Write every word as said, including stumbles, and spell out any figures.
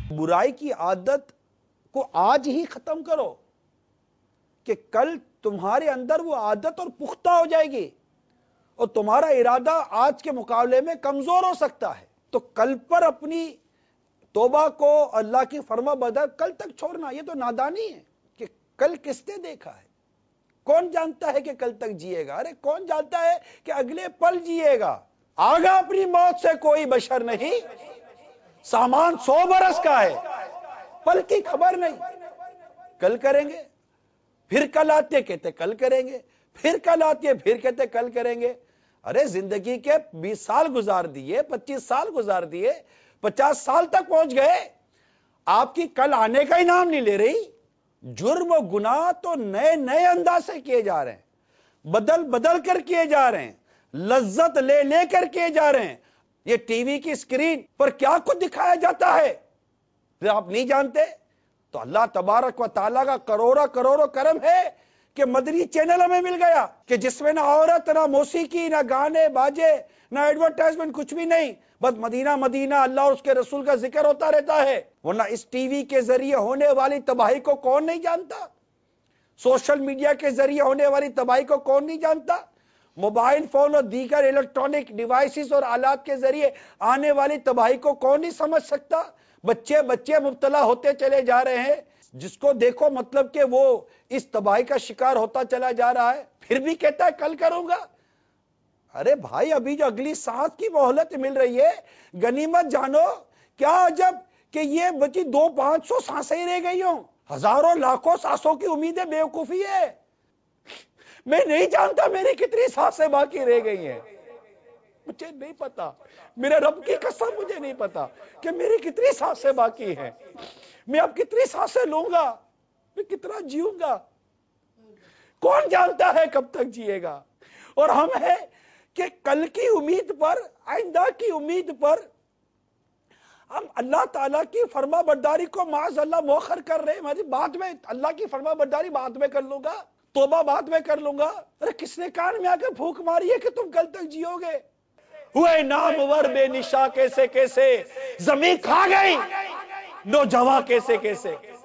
برائی کی عادت کو آج ہی ختم کرو کہ کل تمہارے اندر وہ عادت اور پختہ ہو جائے گی اور تمہارا ارادہ آج کے مقابلے میں کمزور ہو سکتا ہے. تو کل پر اپنی توبہ کو اللہ کی فرما بردار کل تک چھوڑنا یہ تو نادانی ہے کہ کل کس نے دیکھا ہے. کون جانتا ہے کہ کل تک جیے گا؟ ارے کون جانتا ہے کہ اگلے پل جیے گا؟ آگا اپنی موت سے کوئی بشر نہیں، سامان سو برس کا ہے، پل کی خبر نہیں. کل کریں گے، پھر کل آتے کہتے کل کریں گے، پھر کل آتے پھر کہتے کل کریں گے. ارے زندگی کے بیس سال گزار دیے، پچیس سال گزار دیے، پچاس سال تک پہنچ گئے، آپ کی کل آنے کا ہی نام نہیں لے رہی. جرم و گناہ تو نئے نئے انداز سے کیے جا رہے ہیں، بدل بدل کر کیے جا رہے ہیں، لذت لے لے کر کیے جا رہے ہیں. یہ ٹی وی کی اسکرین پر کیا کچھ دکھایا جاتا ہے پھر آپ نہیں جانتے؟ تو اللہ تبارک و تعالیٰ کا کروڑوں کروڑوں کرم ہے کہ مدنی چینل ہمیں مل گیا کہ جس میں نہ عورت، نہ موسیقی، نہ گانے باجے، نہ ایڈورٹائزمنٹ، کچھ بھی نہیں، بس مدینہ مدینہ اللہ اور اس کے رسول کا ذکر ہوتا رہتا ہے. ورنہ اس ٹی وی کے ذریعے ہونے والی تباہی کو کون نہیں جانتا؟ سوشل میڈیا کے ذریعے ہونے والی تباہی کو کون نہیں جانتا؟ موبائل فون اور دیگر الیکٹرانک ڈیوائسز اور آلات کے ذریعے آنے والی تباہی کو کون نہیں سمجھ سکتا؟ بچے بچے مبتلا ہوتے چلے جا رہے ہیں، جس کو دیکھو مطلب کہ وہ اس تباہی کا شکار ہوتا چلا جا رہا ہے، پھر بھی کہتا ہے کل کروں گا. ارے بھائی ابھی جو اگلی سانس کی مہلت مل رہی ہے غنیمت جانو. کیا عجب کہ یہ بچی دو پانچ سو سانسیں ہی رہ گئی ہوں، ہزاروں لاکھوں سانسوں کی امیدیں بیوقوفی ہے. میں نہیں جانتا میری کتنی سانسیں باقی رہ گئی ہیں، مجھے نہیں پتا، میرے رب کی قسم مجھے نہیں پتا کہ میری کتنی سانسیں باقی ہیں. میں اب کتنی سانسیں لوں گا، میں کتنا جیوں گا، کون جانتا ہے کب تک جیے گا. اور ہم ہیں کہ کل کی امید پر، آئندہ کی امید پر ہم اللہ تعالیٰ کی فرما برداری کو معاذ اللہ مؤخر کر رہے ہیں. بعد میں اللہ کی فرما برداری بعد میں کر لوں گا، توبہ بعد میں کر لوں گا. ارے کس نے کان میں آ کے پھونک ماری ہے کہ تم کل تک جیو گے؟ ہوئے نامور بے نشا کیسے کیسے، زمین کھا گئی نوجواں کیسے کیسے.